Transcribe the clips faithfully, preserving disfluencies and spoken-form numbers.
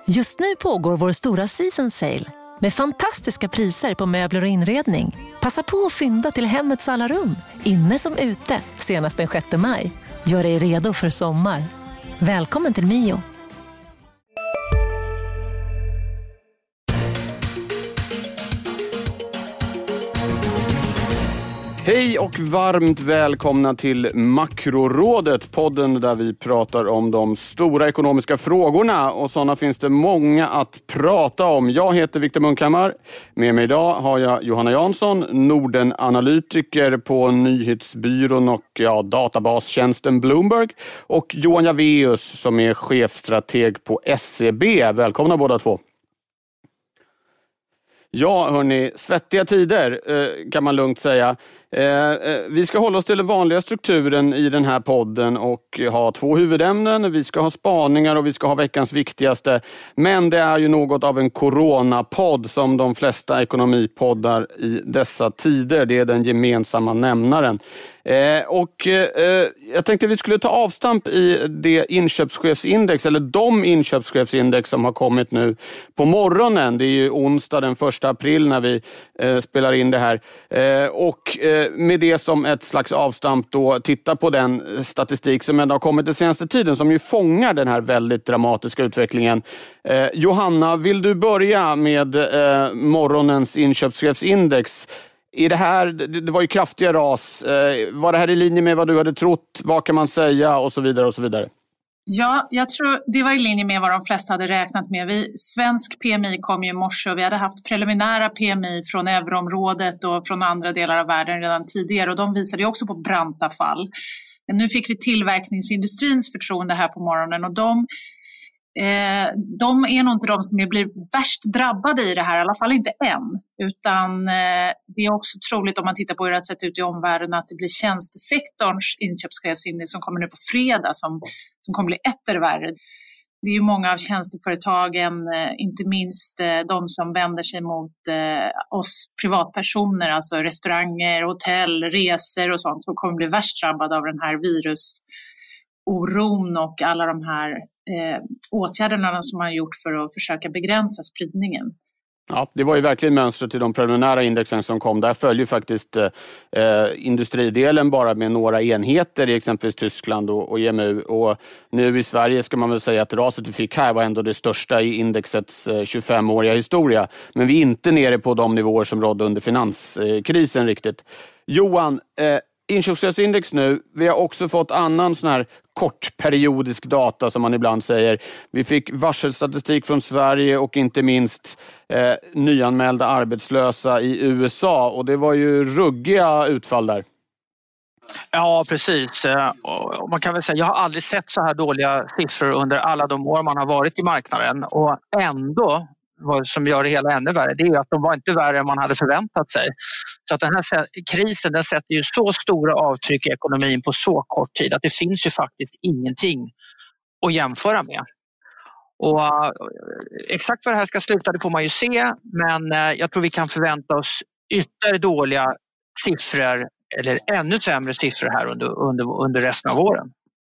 Just nu pågår vår stora season sale med fantastiska priser på möbler och inredning. Passa på att fynda till hemmets alla rum, inne som ute, senast den sjätte maj. Gör dig redo för sommar. Välkommen till Mio. Hej och varmt välkomna till Makrorådet, podden där vi pratar om de stora ekonomiska frågorna, och sådana finns det många att prata om. Jag heter Viktor Munkhammar. Med mig idag har jag Johanna Jansson, Norden-analytiker på nyhetsbyrån och ja, databastjänsten Bloomberg, och Johan Javeus som är chefstrateg på S E B. Välkomna båda två. Ja, hörni, svettiga tider kan man lugnt säga. Vi ska hålla oss till den vanliga strukturen i den här podden och ha två huvudämnen. Vi ska ha spaningar och vi ska ha veckans viktigaste. Men det är ju något av en coronapodd som de flesta ekonomipoddar i dessa tider. Det är den gemensamma nämnaren. Eh, och eh, jag tänkte att vi skulle ta avstamp i det inköpschefsindex, eller de inköpschefsindex som har kommit nu på morgonen. Det är ju onsdag den första april när vi eh, spelar in det här. Eh, och eh, med det som ett slags avstamp då titta på den statistik som ändå har kommit den senaste tiden, som ju fångar den här väldigt dramatiska utvecklingen. Eh, Johanna, vill du börja med eh, morgonens inköpschefsindex? I det här, det var ju kraftiga ras. Var det här i linje med vad du hade trott? Vad kan man säga? Och så vidare och så vidare. Ja, jag tror det var i linje med vad de flesta hade räknat med. Vi, svensk P M I kom ju i morse och vi hade haft preliminära P M I från euroområdet och från andra delar av världen redan tidigare. Och de visade ju också på branta fall. Men nu fick vi tillverkningsindustrins förtroende här på morgonen, och de... Eh, de är nog inte de som blir värst drabbade i det här, i alla fall inte än, utan eh, det är också troligt, om man tittar på hur det har sett ut i omvärlden, att det blir tjänstesektorns inköpschefsindex som kommer nu på fredag som, som kommer bli etter värre. Det är ju många av tjänsteföretagen, eh, inte minst eh, de som vänder sig mot eh, oss privatpersoner, alltså restauranger, hotell, resor och sånt, som kommer bli värst drabbade av den här virusoron och alla de här Eh, åtgärderna som man har gjort för att försöka begränsa spridningen. Ja, det var ju verkligen mönstret till de preliminära indexen som kom. Där följer faktiskt eh, industridelen bara med några enheter i exempelvis Tyskland och, och E M U. Och nu i Sverige ska man väl säga att raset vi fick här var ändå det största i indexets eh, tjugofemåriga historia. Men vi är inte nere på de nivåer som rådde under finanskrisen riktigt. Johan, eh, inköpschefsindex nu. Vi har också fått annan sån här kortperiodisk data som man ibland säger. Vi fick varselstatistik från Sverige och inte minst eh, nyanmälda arbetslösa i U S A, och det var ju ruggiga utfall där. Ja, precis. Och man kan väl säga, jag har aldrig sett så här dåliga siffror under alla de år man har varit i marknaden, och ändå, vad som gör det hela ännu värre, det är att de var inte värre än man hade förväntat sig. Så att den här krisen, den sätter ju så stora avtryck i ekonomin på så kort tid att det finns ju faktiskt ingenting att jämföra med. Och uh, exakt vad det här ska sluta, det får man ju se, men uh, jag tror vi kan förvänta oss ytterligare dåliga siffror eller ännu sämre siffror här under, under, under resten av åren.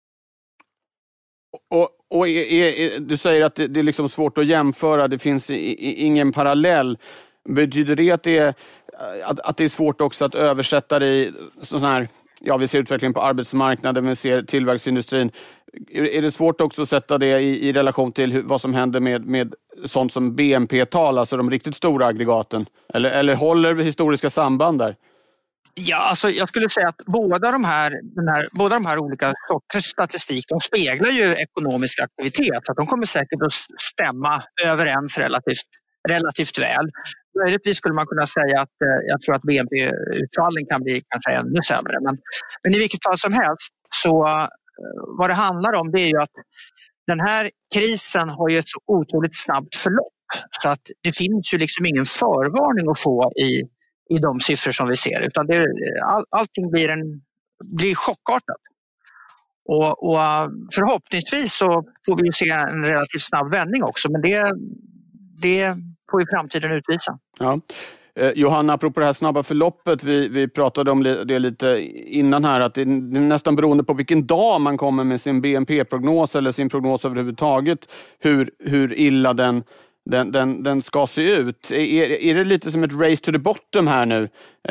Och, och är, är, du säger att det, det är liksom svårt att jämföra, det finns i, i, ingen parallell. Betyder det att det, är, att, att det är svårt också att översätta det i sån här, ja, vi ser utvecklingen på arbetsmarknaden, vi ser tillväxtindustrin. Är, är det svårt också att sätta det i, i relation till hur, vad som händer med, med sånt som B N P-tal, alltså de riktigt stora aggregaten? Eller, eller håller historiska samband där? Ja, alltså jag skulle säga att båda de här, den här, båda de här olika sorters statistik, de speglar ju ekonomisk aktivitet, så att de kommer säkert att stämma överens relativt, relativt väl. Möjligtvis skulle man kunna säga att eh, jag tror att B N P-utfallen kan bli kanske ännu sämre. Men, men i vilket fall som helst, så eh, vad det handlar om, det är ju att den här krisen har ju ett så otroligt snabbt förlopp, så att det finns ju liksom ingen förvarning att få i i de siffror som vi ser, utan det, all, allting blir, en, blir chockartat. Och, och förhoppningsvis så får vi se en relativt snabb vändning också, men det, det får ju framtiden utvisa. Ja. Eh, Johanna, apropå det här snabba förloppet, vi, vi pratade om det lite innan här, att det är nästan beroende på vilken dag man kommer med sin B N P-prognos eller sin prognos överhuvudtaget, hur, hur illa den, den, den, den ska se ut. Är, är det lite som ett race to the bottom här nu?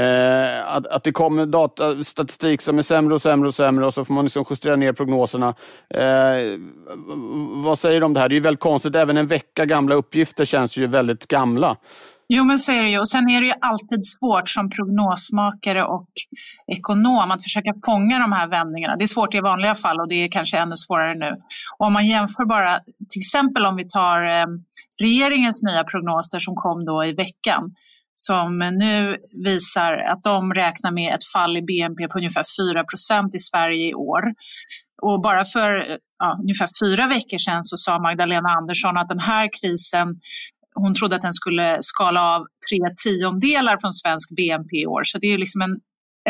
Eh, att, att det kommer data, statistik som är sämre och sämre och sämre och så får man liksom justera ner prognoserna. Eh, vad säger du om det här? Det är ju väldigt konstigt, även en vecka gamla uppgifter känns ju väldigt gamla. Jo, men så är det ju. Och sen är det ju alltid svårt som prognosmakare och ekonom att försöka fånga de här vändningarna. Det är svårt i vanliga fall och det är kanske ännu svårare nu. Och om man jämför bara, till exempel om vi tar eh, regeringens nya prognoser som kom då i veckan, som nu visar att de räknar med ett fall i B N P på ungefär fyra procent i Sverige i år. Och bara för ja, ungefär fyra veckor sedan så sa Magdalena Andersson att den här krisen, hon trodde att den skulle skala av tre tiondelar från svensk B N P i år. Så det är liksom en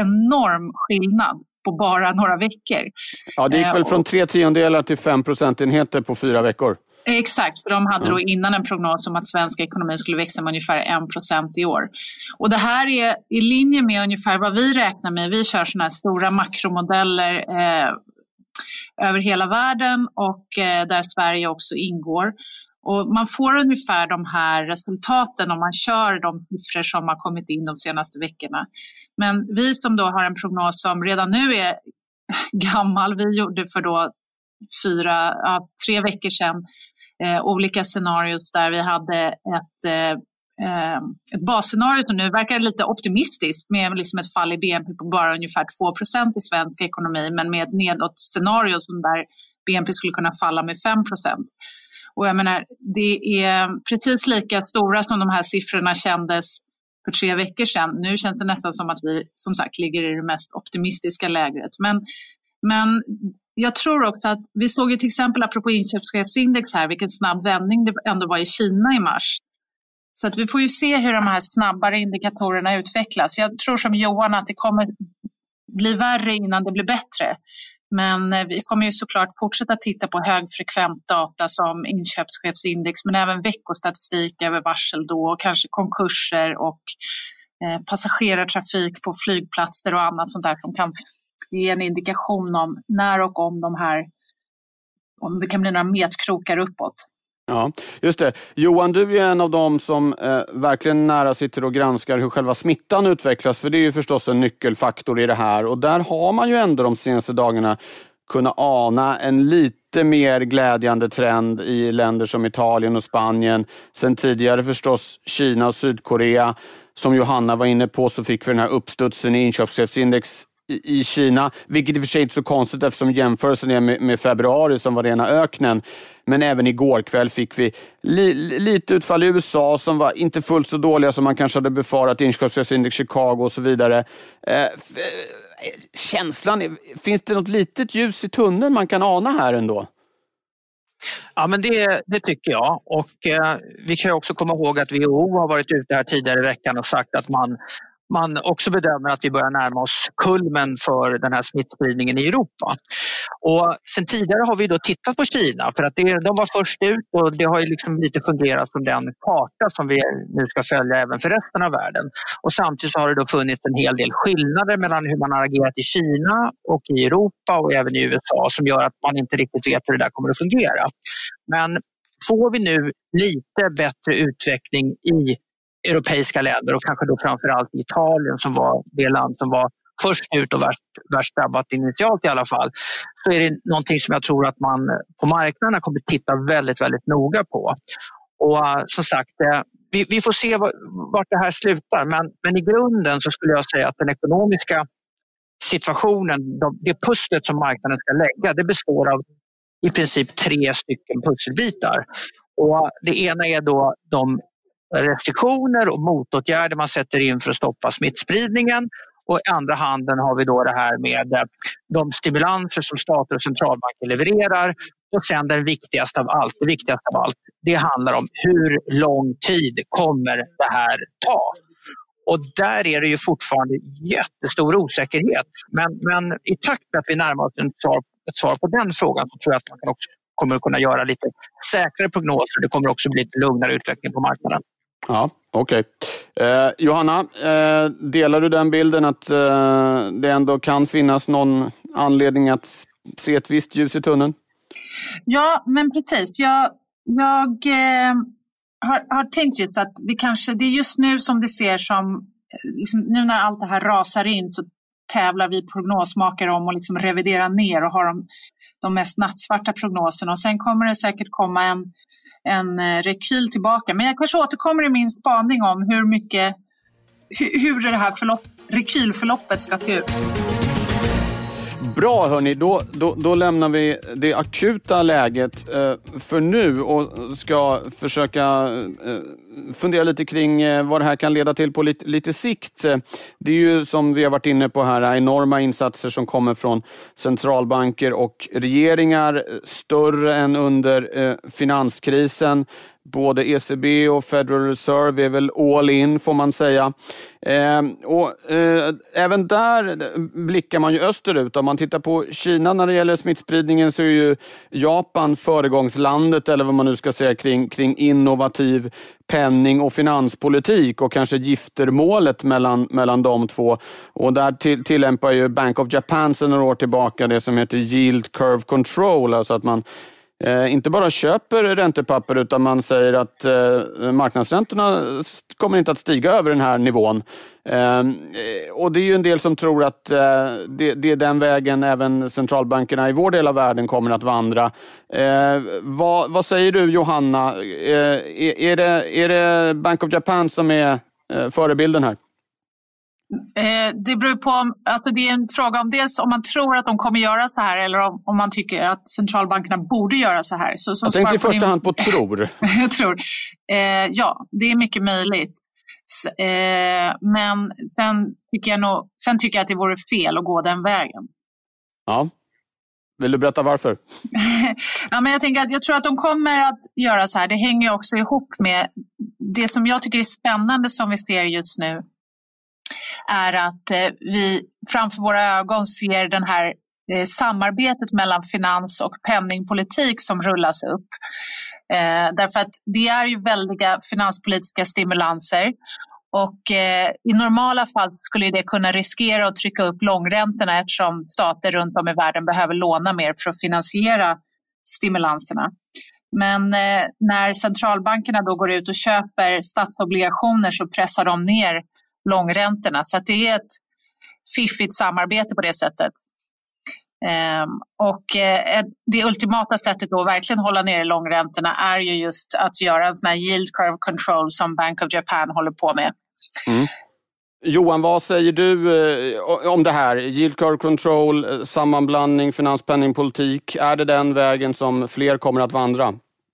enorm skillnad på bara några veckor. Ja, det gick väl från tre tiondelar till fem procentenheter på fyra veckor. Exakt, för de hade då innan en prognos om att svensk ekonomi skulle växa med ungefär en procent i år. Och det här är i linje med ungefär vad vi räknar med. Vi kör sådana här stora makromodeller eh, över hela världen och eh, där Sverige också ingår. Och man får ungefär de här resultaten om man kör de siffror som har kommit in de senaste veckorna. Men vi som då har en prognos som redan nu är gammal, vi gjorde för då fyra, ja, tre veckor sedan eh, olika scenarios där vi hade ett, eh, ett basscenario och nu verkar det lite optimistiskt med liksom ett fall i B N P på bara ungefär två procent i svensk ekonomi, men med ett nedåt-scenario som där B N P skulle kunna falla med fem procent. Och jag menar, det är precis lika stora som de här siffrorna kändes för tre veckor sedan. Nu känns det nästan som att vi som sagt ligger i det mest optimistiska lägret. Men, men jag tror också att vi såg ju till exempel apropå inköpschefsindex här, vilken snabb vändning det ändå var i Kina i mars. Så att vi får ju se hur de här snabbare indikatorerna utvecklas. Jag tror som Johan att det kommer bli värre innan det blir bättre. Men vi kommer ju såklart fortsätta titta på högfrekvent data som inköpschefsindex, men även veckostatistik över varsel då, och kanske konkurser och eh, passagerartrafik på flygplatser och annat sånt där som kan ge en indikation om när och om de här, om det kan bli några metkrokar uppåt. Ja, just det. Johan, du är en av dem som eh, verkligen nära sitter och granskar hur själva smittan utvecklas, för det är ju förstås en nyckelfaktor i det här. Och där har man ju ändå de senaste dagarna kunnat ana en lite mer glädjande trend i länder som Italien och Spanien. Sen tidigare förstås Kina och Sydkorea. Som Johanna var inne på så fick vi den här uppstudsen i inköpschefsindex i Kina, vilket i och för sig inte är så konstigt eftersom jämförelsen är med, med februari som var rena öknen. Men även igår kväll fick vi li, lite utfall i U S A som var inte fullt så dåliga som man kanske hade befarat, inköpschefsindex Chicago och så vidare. Eh, känslan, finns det något litet ljus i tunneln man kan ana här ändå? Ja, men det, det tycker jag. Och eh, vi kan ju också komma ihåg att W H O har varit ute här tidigare i veckan och sagt att man Man också bedömer att vi börjar närma oss kulmen för den här smittspridningen i Europa. Och sen tidigare har vi då tittat på Kina för att det, de var först ut och det har ju liksom lite fungerat som den karta som vi nu ska följa även för resten av världen. Och samtidigt så har det då funnits en hel del skillnader mellan hur man har agerat i Kina och i Europa och även i U S A som gör att man inte riktigt vet hur det där kommer att fungera. Men får vi nu lite bättre utveckling i europeiska länder och kanske då framförallt Italien som var det land som var först ut och värst, värst drabbat initialt i alla fall, så är det någonting som jag tror att man på marknaderna kommer titta väldigt, väldigt noga på. Och uh, som sagt, uh, vi, vi får se vart det här slutar, men, men i grunden så skulle jag säga att den ekonomiska situationen, de, det pusslet som marknaden ska lägga, det består av i princip tre stycken pusselbitar. Och det ena är då de restriktioner och motåtgärder man sätter in för att stoppa smittspridningen, och i andra handen har vi då det här med de stimulanser som stater och centralbanker levererar, och sen den viktigaste av allt, det viktigaste av allt, det handlar om hur lång tid kommer det här ta. Och där är det ju fortfarande jättestor osäkerhet, men, men i takt med att vi närmar oss ett svar, ett svar på den frågan så tror jag att man kan också kommer att kunna göra lite säkrare prognoser. Det kommer också bli lite lugnare utveckling på marknaden. Ja, okej. Okay. Eh, Johanna, eh, delar du den bilden att eh, det ändå kan finnas någon anledning att se ett visst ljus i tunneln? Ja, men precis. Jag, jag eh, har, har tänkt just att vi kanske, det är just nu som det ser som, liksom, nu när allt det här rasar in så tävlar vi prognosmakare om att liksom revidera ner och ha de, de mest nattsvarta prognoserna. Och sen kommer det säkert komma en, en rekyl tillbaka. Men jag kanske återkommer i min spaning om hur mycket, hur, hur det här förlopp, rekylförloppet ska se ut. Bra hörni, då, då, då lämnar vi det akuta läget eh, för nu och ska försöka eh, fundera lite kring eh, vad det här kan leda till på lite, lite sikt. Det är ju som vi har varit inne på här enorma insatser som kommer från centralbanker och regeringar, större än under eh, finanskrisen. Både E C B och Federal Reserve är väl all in får man säga. Eh, och eh, även där blickar man ju österut. Om man tittar på Kina när det gäller smittspridningen så är ju Japan föregångslandet eller vad man nu ska säga kring, kring innovativ penning- och finanspolitik och kanske giftermålet mellan, mellan de två. Och där till, tillämpar ju Bank of Japan sedan några år tillbaka det som heter yield curve control, alltså att man Eh, inte bara köper räntepapper utan man säger att eh, marknadsräntorna kommer inte att stiga över den här nivån. Eh, och det är ju en del som tror att eh, det, det är den vägen även centralbankerna i vår del av världen kommer att vandra. Eh, vad, vad säger du Johanna? Eh, är, är, det, är det Bank of Japan som är eh, förebilden här? Eh, det beror på om, alltså det är en fråga om dels om man tror att de kommer göra så här eller om, om man tycker att centralbankerna borde göra så här. Så, Jag tänkte i första din... hand på tror. Jag tror. Eh, ja, det är mycket möjligt. S, eh, men sen tycker, jag nog, sen tycker jag att det vore fel att gå den vägen. Ja. Vill du berätta varför? Ja, men jag tänker att jag tror att de kommer att göra så här. Det hänger också ihop med det som jag tycker är spännande som vi ser just nu. Är att eh, vi framför våra ögon ser den här eh, samarbetet mellan finans- och penningpolitik som rullas upp. Eh, därför att det är ju väldiga finanspolitiska stimulanser och eh, i normala fall skulle det kunna riskera att trycka upp långräntorna eftersom stater runt om i världen behöver låna mer för att finansiera stimulanserna. Men eh, när centralbankerna då går ut och köper statsobligationer så pressar de ner långräntorna. Så att det är ett fiffigt samarbete på det sättet. Ehm, och eh, det ultimata sättet då att verkligen hålla ner långräntorna är ju just att göra en sån här yield curve control som Bank of Japan håller på med. Mm. Johan, vad säger du eh, om det här? Yield curve control, sammanblandning, finanspenningpolitik. Är det den vägen som fler kommer att vandra?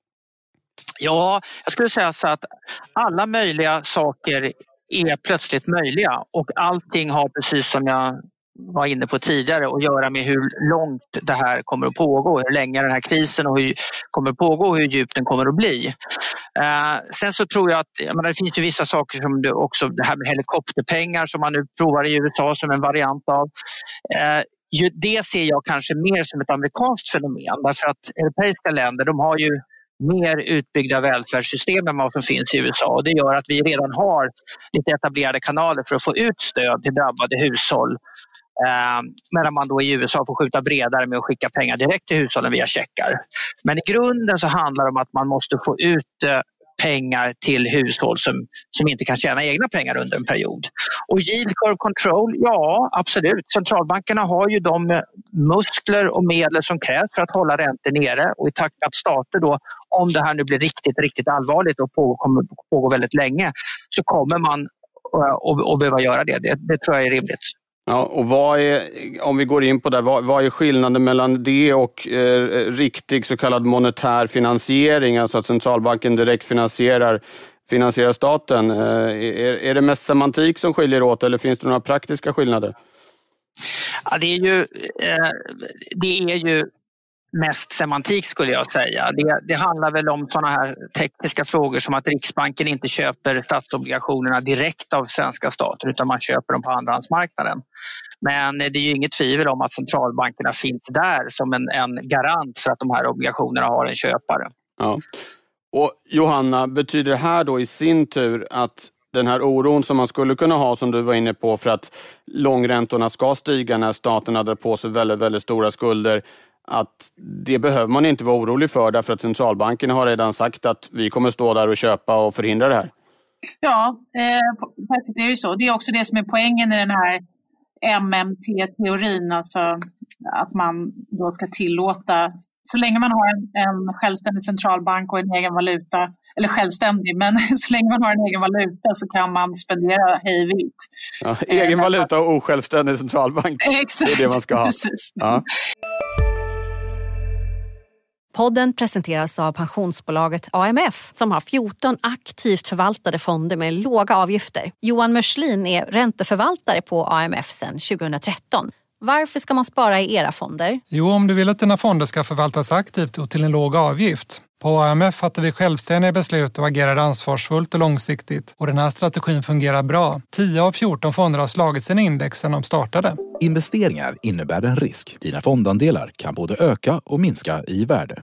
Ja, jag skulle säga så att alla möjliga saker är plötsligt möjliga och allting har, precis som jag var inne på tidigare, att göra med hur långt det här kommer att pågå, hur länge den här krisen och hur, kommer att pågå och hur djupt den kommer att bli. Eh, sen så tror jag att jag menar, det finns ju vissa saker som det också, det här med helikopterpengar som man nu provar i U S A som en variant av. Eh, det ser jag kanske mer som ett amerikanskt fenomen därför att europeiska länder, de har ju mer utbyggda välfärdssystem än vad som finns i U S A och det gör att vi redan har lite etablerade kanaler för att få ut stöd till drabbade hushåll eh, medan man då i U S A får skjuta bredare med att skicka pengar direkt till hushållen via checkar. Men i grunden så handlar det om att man måste få ut eh, pengar till hushåll som, som inte kan tjäna egna pengar under en period. Och yield curve control, ja absolut. Centralbankerna har ju de muskler och medel som krävs för att hålla räntor nere och i takt med att stater då, om det här nu blir riktigt, riktigt allvarligt och på, kommer pågå väldigt länge så kommer man att, att behöva göra det. det. Det tror jag är rimligt. Ja, och vad är, om vi går in på det, vad, vad är skillnaden mellan det och eh, riktig så kallad monetär finansiering, alltså att centralbanken direkt finansierar, finansierar staten? Eh, är, är det mest semantik som skiljer åt eller finns det några praktiska skillnader? Ja, det är ju, eh, det är ju mest semantik skulle jag säga. Det, det handlar väl om sådana här tekniska frågor som att Riksbanken inte köper statsobligationerna direkt av svenska stater utan man köper dem på andrahandsmarknaden. Men det är ju inget tvivel om att centralbankerna finns där som en, en garant för att de här obligationerna har en köpare. Ja. Och Johanna, betyder det här då i sin tur att den här oron som man skulle kunna ha, som du var inne på, för att långräntorna ska stiga när staten drar på sig väldigt, väldigt stora skulder, att det behöver man inte vara orolig för, därför att centralbanken har redan sagt att vi kommer stå där och köpa och förhindra det här? Ja, eh, det är ju så. Det är också det som är poängen i den här M M T-teorin, alltså att man då ska tillåta, så länge man har en, en självständig centralbank och en egen valuta, eller självständig, men så länge man har en egen valuta så kan man spendera hej vilt. Ja, egen valuta och osjälvständig centralbank. Exakt. Det är det man ska ha. Precis. Ja. Podden presenteras av pensionsbolaget A M F som har fjorton aktivt förvaltade fonder med låga avgifter. Johan Mörslin är ränteförvaltare på A M F sedan tjugohundratretton. Varför ska man spara i era fonder? Jo, om du vill att dina fonder ska förvaltas aktivt och till en låg avgift. På A M F fattar vi självständiga beslut och agerar ansvarsfullt och långsiktigt. Och den här strategin fungerar bra. tio av fjorton fonder har slagit sina index sedan de startade. Investeringar innebär en risk. Dina fondandelar kan både öka och minska i värde.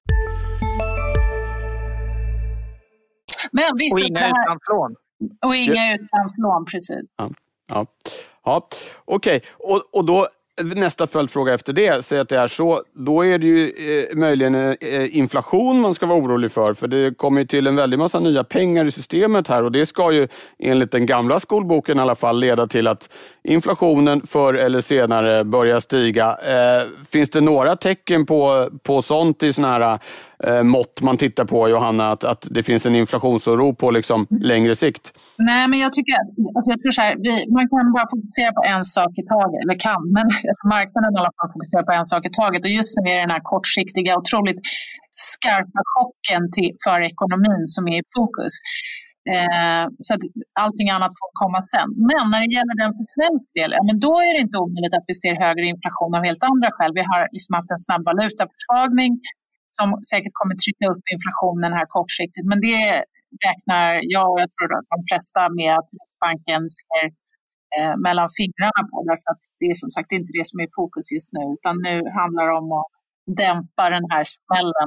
Men visst, och inga här... utlandslån. Och inga utlandslån, precis. Ja, ja. ja. Okej. Okay. Och, och då nästa följdfråga efter det, säger att det är så, då är det ju eh, möjligen eh, inflation man ska vara orolig för, för det kommer ju till en väldig massa nya pengar i systemet här, och det ska ju enligt den gamla skolboken i alla fall leda till att inflationen förr eller senare börjar stiga. Eh, finns det några tecken på, på sånt i såna här eh, mått man tittar på, Johanna, att, att det finns en inflationsoro på liksom längre sikt? Nej, men jag tycker alltså jag tror så här, vi, man kan bara fokusera på en sak i taget, eller kan, men marknaden i alla fall fokuserar på en sak i taget, och just nu är det den här kortsiktiga, otroligt skarpa chocken till, för ekonomin som är i fokus. Eh, så att allting annat får komma sen. Men när det gäller den för svensk del, ja, men då är det inte omöjligt att vi ser högre inflation av helt andra skäl. Vi har liksom haft en snabb valutaförsvagning som säkert kommer trycka upp inflationen här kortsiktigt, men det räknar jag och jag tror att de flesta med att Riksbanken ser eh, mellan fingrarna på, därför att det är som sagt inte det som är i fokus just nu, utan nu handlar det om att dämpa den här smällen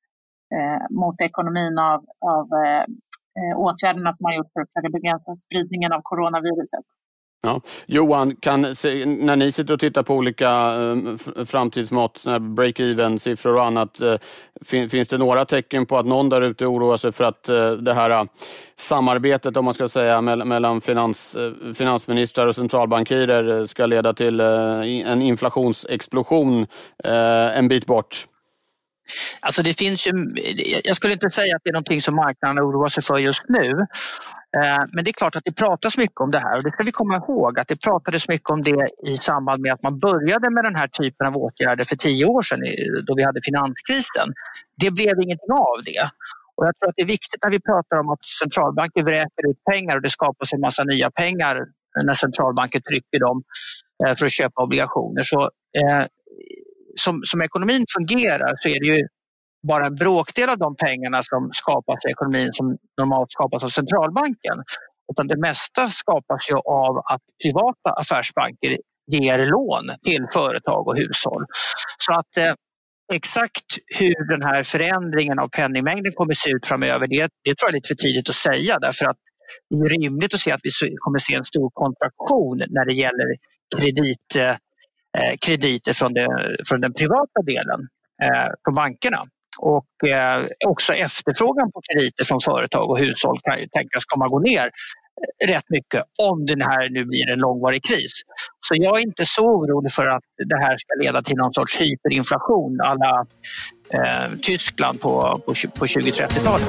eh, mot ekonomin av, av eh, åtgärderna som man gjort för att begränsa spridningen av coronaviruset. Ja. Johan, kan, när ni sitter och tittar på olika eh, framtidsmått, break-even-siffror och annat, eh, fin, finns det några tecken på att någon där ute oroar sig för att eh, det här eh, samarbetet, om man ska säga, mellan, mellan finans, eh, finansministrar och centralbankirer ska leda till eh, en inflationsexplosion eh, en bit bort? Alltså det finns ju, jag skulle inte säga att det är någonting som marknaden oroar sig för just nu. Men det är klart att det pratas mycket om det här, och det ska vi komma ihåg att det pratades mycket om det i samband med att man började med den här typen av åtgärder för tio år sedan då vi hade finanskrisen. Det blev ingenting av det. Och jag tror att det är viktigt när vi pratar om att centralbanker vräker ut pengar och det skapas en massa nya pengar när centralbanker trycker dem för att köpa obligationer. Så eh, som, som ekonomin fungerar så är det ju bara en bråkdel av de pengarna som skapas i ekonomin som normalt skapas av centralbanken. Utan det mesta skapas ju av att privata affärsbanker ger lån till företag och hushåll. Så att eh, exakt hur den här förändringen av penningmängden kommer se ut framöver, det, det tror jag är lite för tidigt att säga. Därför att det är rimligt att se att vi kommer se en stor kontraktion när det gäller kredit, eh, krediter från, det, från den privata delen eh, på bankerna. Och eh, också efterfrågan på krediter från företag och hushåll kan ju tänkas komma gå ner rätt mycket om den här nu blir en långvarig kris. Så jag är inte så orolig för att det här ska leda till någon sorts hyperinflation alla eh, Tyskland på, på, på tjugo-trettiotalet.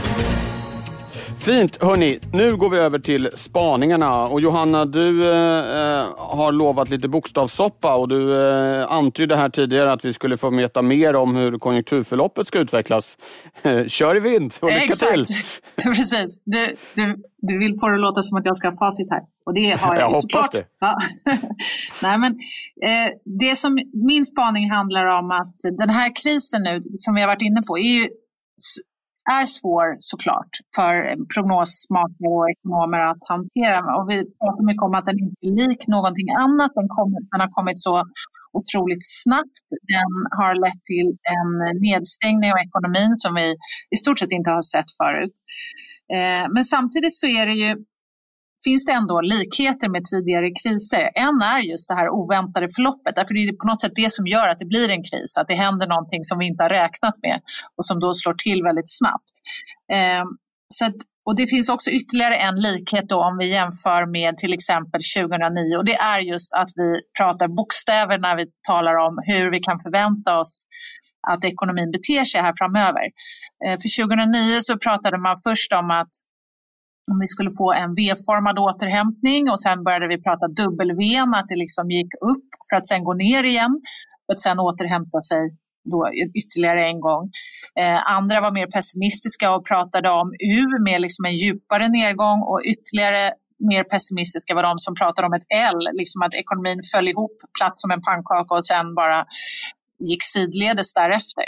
Fint, hörni. Nu går vi över till spaningarna. Och Johanna, du eh, har lovat lite bokstavssoppa och du eh, antydde här tidigare att vi skulle få veta mer om hur konjunkturförloppet ska utvecklas. Kör i vind och lycka Exakt. till! Precis. Du, du, du vill få det låta som att jag ska ha facit här. Och det har jag, jag hoppas såklart. det. Ja. Nej, men, eh, det som min spaning handlar om att den här krisen nu som vi har varit inne på är ju är svår såklart för prognosmakare och ekonomer att hantera. Och vi pratar mycket om att den inte är lik någonting annat. Den, kom, den har kommit så otroligt snabbt. Den har lett till en nedstängning av ekonomin som vi i stort sett inte har sett förut. Eh, men samtidigt så är det ju, finns det ändå likheter med tidigare kriser. En är just det här oväntade förloppet. Därför är det på något sätt det som gör att det blir en kris. Att det händer någonting som vi inte har räknat med och som då slår till väldigt snabbt. Eh, så att, och det finns också ytterligare en likhet då om vi jämför med till exempel tjugohundranio. Och det är just att vi pratar bokstäver när vi talar om hur vi kan förvänta oss att ekonomin beter sig här framöver. Eh, för tjugohundranio så pratade man först om att om vi skulle få en V-formad återhämtning och sen började vi prata W, att det liksom gick upp för att sen gå ner igen för att sen återhämta sig då ytterligare en gång. Eh, andra var mer pessimistiska och pratade om U med liksom en djupare nedgång, och ytterligare mer pessimistiska var de som pratade om ett L, liksom att ekonomin föll ihop platt som en pannkaka och sen bara gick sidledes därefter.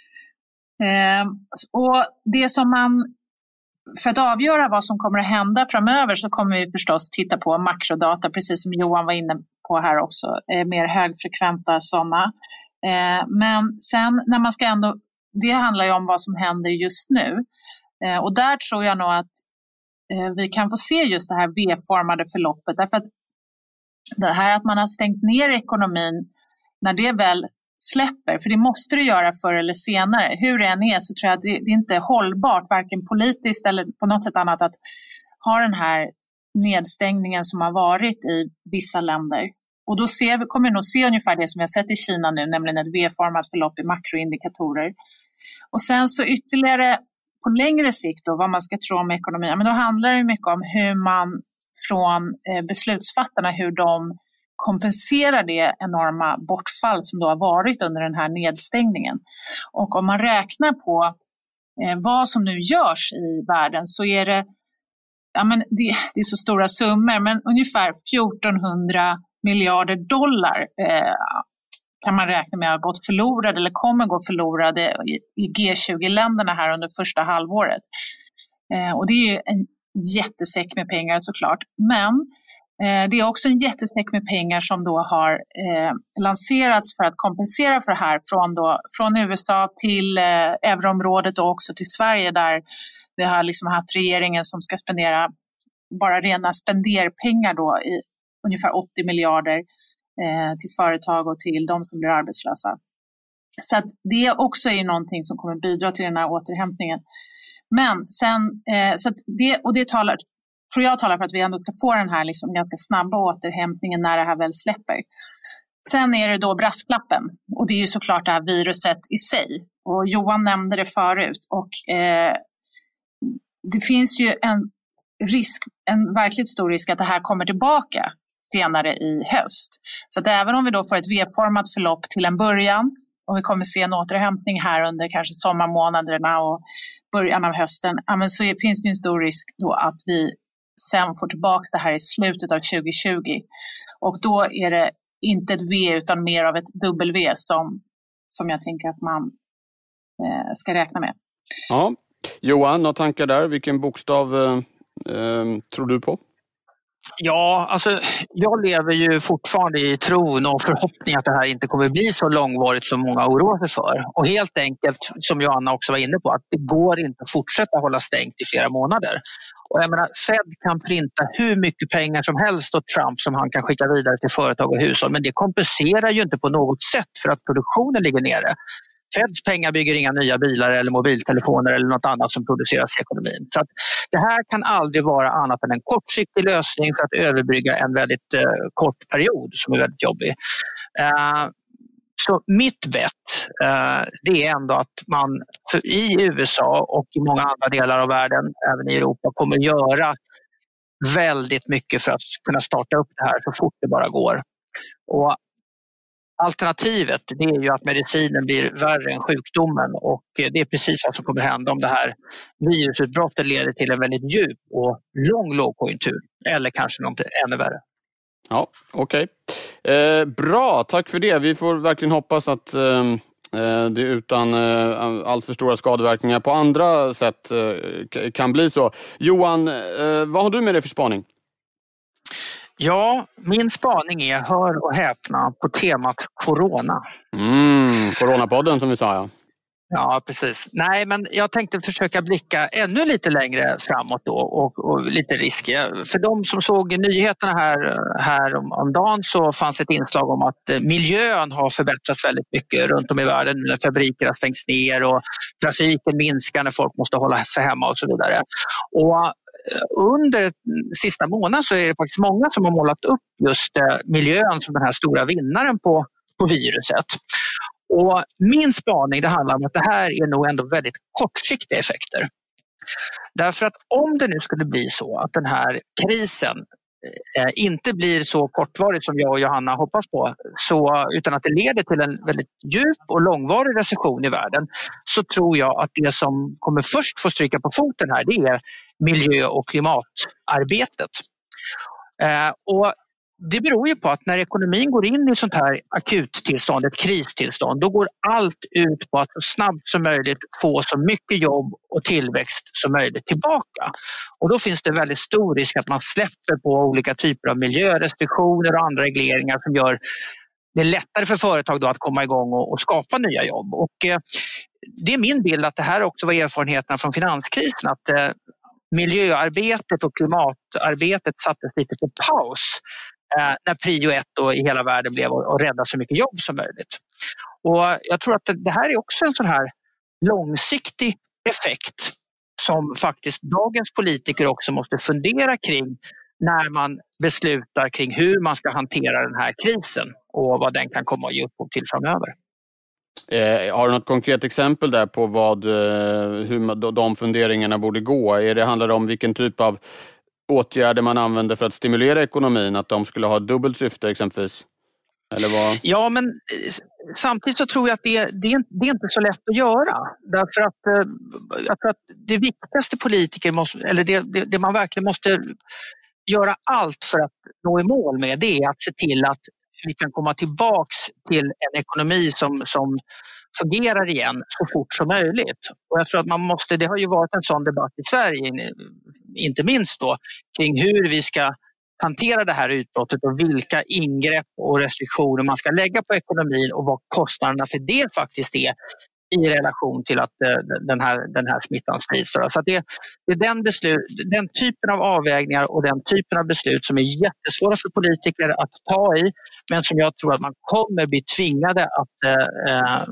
Eh, och det som man För att avgöra vad som kommer att hända framöver så kommer vi förstås titta på makrodata, precis som Johan var inne på här också, eh, mer högfrekventa sådana. Eh, men sen när man ska ändå, det handlar ju om vad som händer just nu. Eh, och där tror jag nog att eh, vi kan få se just det här V-formade förloppet. Därför att det här att man har stängt ner ekonomin, när det väl släpper, för det måste det göra förr eller senare. Hur det än är så tror jag att det, det är inte hållbart, varken politiskt eller på något sätt annat, att ha den här nedstängningen som har varit i vissa länder. Och då ser vi, kommer vi nog se ungefär det som vi har sett i Kina nu, nämligen ett V-format förlopp i makroindikatorer. Och sen så ytterligare på längre sikt då, vad man ska tro om ekonomin, men då handlar det mycket om hur man från eh, beslutsfattarna, hur de kompenserar det enorma bortfall som då har varit under den här nedstängningen. Och om man räknar på eh, vad som nu görs i världen, så är det, ja men det, det är så stora summor, men ungefär fjortonhundra miljarder dollar eh, kan man räkna med har gått förlorade eller kommer gå förlorade i, i G tjugo-länderna här under första halvåret. Eh, och det är ju en jättesäck med pengar såklart, men det är också en jättesäck med pengar som då har eh, lanserats för att kompensera för det här från, då, från U S A till eh, euroområdet och också till Sverige, där vi har liksom haft regeringen som ska spendera bara rena spenderpengar då i ungefär åttio miljarder eh, till företag och till de som blir arbetslösa. Så att det också är någonting som kommer bidra till den här återhämtningen. Men sen, eh, så att det, och det talar tror jag talar för att vi ändå ska få den här liksom ganska snabba återhämtningen när det här väl släpper. Sen är det då brasklappen, och det är ju såklart det här viruset i sig. Och Johan nämnde det förut, och eh, det finns ju en risk, en verkligt stor risk att det här kommer tillbaka senare i höst. Så att även om vi då får ett V-format förlopp till en början, och vi kommer se en återhämtning här under kanske sommarmånaderna och början av hösten, ja, men så finns det ju en stor risk då att vi sen får tillbaka det här i slutet av tjugo tjugo. Och då är det inte ett V utan mer av ett W som, som jag tänker att man eh, ska räkna med. Ja, Johan, några tankar där? Vilken bokstav eh, eh, tror du på? Ja, alltså jag lever ju fortfarande i tron och förhoppning att det här inte kommer bli så långvarigt som många oroar sig för. Och helt enkelt, som Johanna också var inne på, att det går inte att fortsätta hålla stängt i flera månader. Och jag menar, Fed kan printa hur mycket pengar som helst åt Trump som han kan skicka vidare till företag och hushåll, men det kompenserar ju inte på något sätt för att produktionen ligger nere. Feds pengar bygger inga nya bilar eller mobiltelefoner eller något annat som produceras i ekonomin. Så att det här kan aldrig vara annat än en kortsiktig lösning för att överbrygga en väldigt eh, kort period som är väldigt jobbig. Eh, så mitt bett eh, det är ändå att man för, i U S A och i många andra delar av världen, även i Europa, kommer göra väldigt mycket för att kunna starta upp det här så fort det bara går. Och alternativet, det är ju att medicinen blir värre än sjukdomen, och det är precis vad som kommer hända om det här virusutbrottet leder till en väldigt djup och lång lågkonjunktur, eller kanske något ännu värre. Ja, okej. Okay. Eh, bra, tack för det. Vi får verkligen hoppas att, eh, det utan allt för stora skadeverkningar på andra sätt kan bli så. Johan, vad har du med dig för spaning? Ja, min spaning är, hör och häpna, på temat corona. Mm, coronapodden som vi sa, ja. Ja, precis. Nej, men jag tänkte försöka blicka ännu lite längre framåt då och, och lite riskiga. För de som såg nyheterna här, här om, om dagen så fanns ett inslag om att miljön har förbättrats väldigt mycket runt om i världen när fabriker har stängts ner och trafiken minskar när folk måste hålla sig hemma och så vidare. Och under sista månaden så är det faktiskt många som har målat upp just miljön som den här stora vinnaren på, på viruset. Och min spaning, det handlar om att det här är nog ändå väldigt kortsiktiga effekter. Därför att om det nu skulle bli så att den här krisen eh, inte blir så kortvarigt som jag och Johanna hoppas på, så, utan att det leder till en väldigt djup och långvarig recession i världen, så tror jag att det som kommer först få stryka på foten här, det är miljö- och klimatarbetet. Eh, och Det beror ju på att när ekonomin går in i sånt här akuttillstånd, ett kristillstånd, då går allt ut på att så snabbt som möjligt få så mycket jobb och tillväxt som möjligt tillbaka. Och då finns det en väldigt stor risk att man släpper på olika typer av miljörestriktioner och andra regleringar som gör det lättare för företag då att komma igång och, och skapa nya jobb. Och eh, det är min bild att det här också var erfarenheterna från finanskrisen, att eh, miljöarbetet och klimatarbetet sattes lite på paus eh, när prio ett då i hela världen blev att rädda så mycket jobb som möjligt. Och jag tror att det här är också en sån här långsiktig effekt som faktiskt dagens politiker också måste fundera kring när man beslutar kring hur man ska hantera den här krisen och vad den kan komma att ge upphov till framöver. Eh, har du något konkret exempel där på vad, hur de funderingarna borde gå? Är det, handlar det om vilken typ av åtgärder man använder för att stimulera ekonomin? Att de skulle ha dubbelt syfte exempelvis? Eller vad? Ja, men samtidigt så tror jag att det, det, är, det är inte så lätt att göra. Därför att, jag tror att det viktigaste politiker måste, eller det, det, det man verkligen måste göra allt för att nå i mål med, det är att se till att vi kan komma tillbaks till en ekonomi som, som fungerar igen så fort som möjligt. Och jag tror att man måste, det har ju varit en sån debatt i Sverige, inte minst då, kring hur vi ska hantera det här utbrottet och vilka ingrepp och restriktioner man ska lägga på ekonomin och vad kostnaderna för det faktiskt är i relation till att den här, den här smittan sprids. Så att det, det är den, beslut, den typen av avvägningar och den typen av beslut som är jättesvåra för politiker att ta i, men som jag tror att man kommer bli tvingade att eh,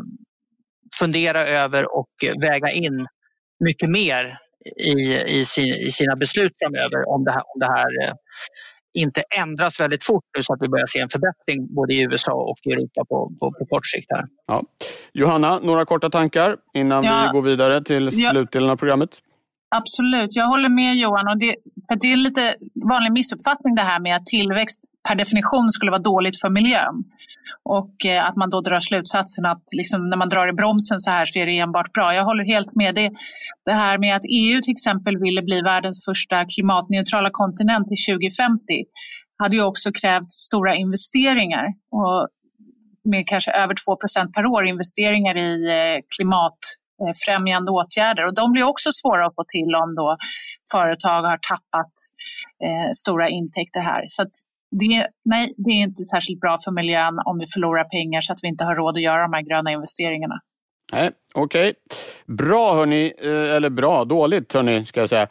fundera över och väga in mycket mer i, i, sin, i sina beslut framöver om det här, om det här eh, inte ändras väldigt fort nu så att vi börjar se en förbättring både i U S A och i Europa på, på, på kort sikt här. Ja. Johanna, några korta tankar innan ja. vi går vidare till slutdelen av programmet? Absolut, jag håller med Johan. Och det, för det är en lite vanlig missuppfattning det här med att tillväxt per definition skulle vara dåligt för miljön. Och eh, att man då drar slutsatsen att liksom, när man drar i bromsen så här så är det enbart bra. Jag håller helt med det. Det här med att E U till exempel ville bli världens första klimatneutrala kontinent till tjugo femtio hade ju också krävt stora investeringar. Och med kanske över två procent per år investeringar i eh, klimatfrämjande åtgärder. Och de blir också svåra att få till om då företag har tappat eh, stora intäkter här. Så att det, nej, det är inte särskilt bra för miljön om vi förlorar pengar så att vi inte har råd att göra de här gröna investeringarna. Nej, okej. Okay. Bra hörni, eller bra, dåligt hörni ska jag säga.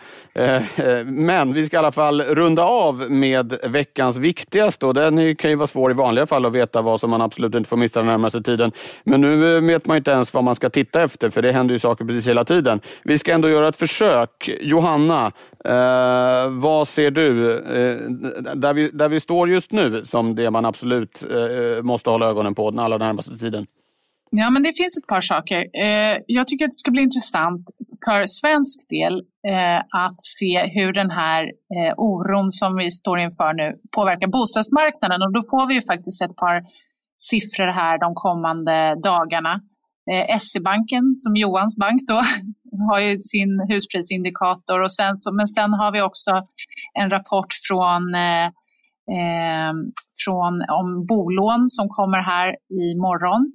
Men vi ska i alla fall runda av med veckans viktigaste och den kan ju vara svår i vanliga fall att veta vad som man absolut inte får missa den närmaste tiden. Men nu vet man inte ens vad man ska titta efter för det händer ju saker precis hela tiden. Vi ska ändå göra ett försök. Johanna, eh, vad ser du eh, där, vi, där vi står just nu som det man absolut eh, måste hålla ögonen på den allra närmaste tiden? Ja, men det finns ett par saker. Jag tycker att det ska bli intressant för svensk del att se hur den här oron som vi står inför nu påverkar bostadsmarknaden. Och då får vi ju faktiskt ett par siffror här de kommande dagarna. S E-banken, som Johans bank då, har ju sin husprisindikator. Och sen, men sen har vi också en rapport från, eh, från om bolån som kommer här i morgon.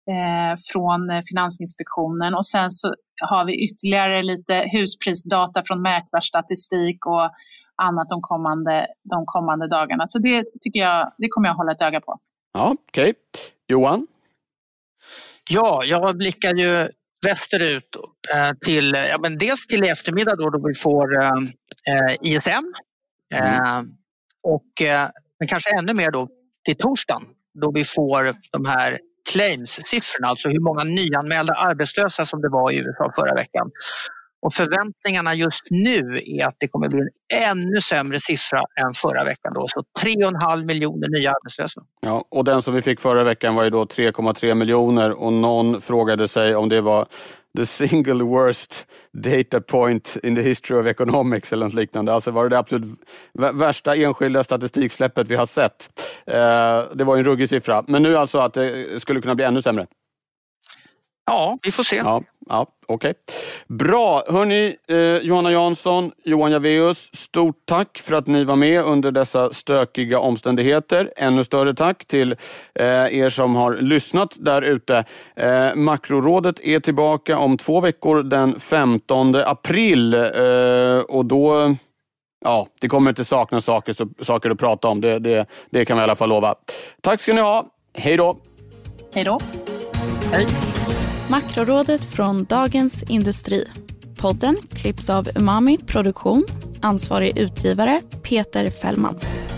eh, från Finansinspektionen. Och sen så har vi ytterligare lite husprisdata från mäklarstatistik och annat de kommande, de kommande dagarna. Så det tycker jag, det kommer jag hålla ett öga på. Ja, okej. Okay. Johan? Ja, jag blickar ju västerut eh, till, ja, men dels till eftermiddag då, då vi får eh, I S M eh, mm. och eh, men kanske ännu mer då till torsdagen då vi får de här claims-siffrorna, alltså hur många nyanmälda arbetslösa som det var i U S A förra veckan. Och förväntningarna just nu är att det kommer bli en ännu sämre siffra än förra veckan då. Så tre komma fem miljoner nya arbetslösa. Ja, och den som vi fick förra veckan var ju då tre komma tre miljoner och någon frågade sig om det var the single worst data point in the history of economics eller något liknande. Alltså var det det absolut värsta enskilda statistiksläppet vi har sett. Eh, det var ju en ruggig siffra. Men nu alltså att det skulle kunna bli ännu sämre. Ja, vi får se. Ja, ja okej. Okay. Bra. Hörrni, eh, Johanna Jansson, Johan Javeus, stort tack för att ni var med under dessa stökiga omständigheter. Ännu större tack till eh, er som har lyssnat där ute. Eh, Makrorådet är tillbaka om två veckor den femtonde april eh, och då... Ja, det kommer inte sakna saker, så, saker att prata om. Det, det, det kan vi i alla fall lova. Tack ska ni ha. Hej då. Hej då. Hej. Makrorådet från Dagens Industri. Podden klipps av Umami Produktion. Ansvarig utgivare Peter Fällman.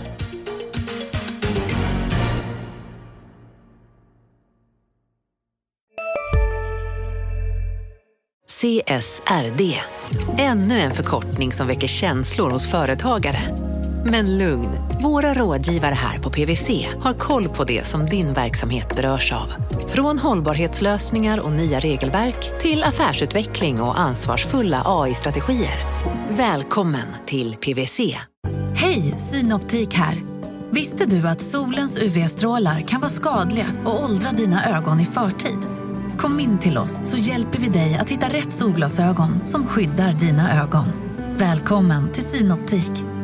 C S R D. Ännu en förkortning som väcker känslor hos företagare. Men lugn, våra rådgivare här på P W C har koll på det som din verksamhet berörs av. Från hållbarhetslösningar och nya regelverk till affärsutveckling och ansvarsfulla A I-strategier. Välkommen till P W C. Hej, Synoptik här. Visste du att solens U V-strålar kan vara skadliga och åldra dina ögon i förtid? Kom in till oss så hjälper vi dig att hitta rätt solglasögon som skyddar dina ögon. Välkommen till Synoptik.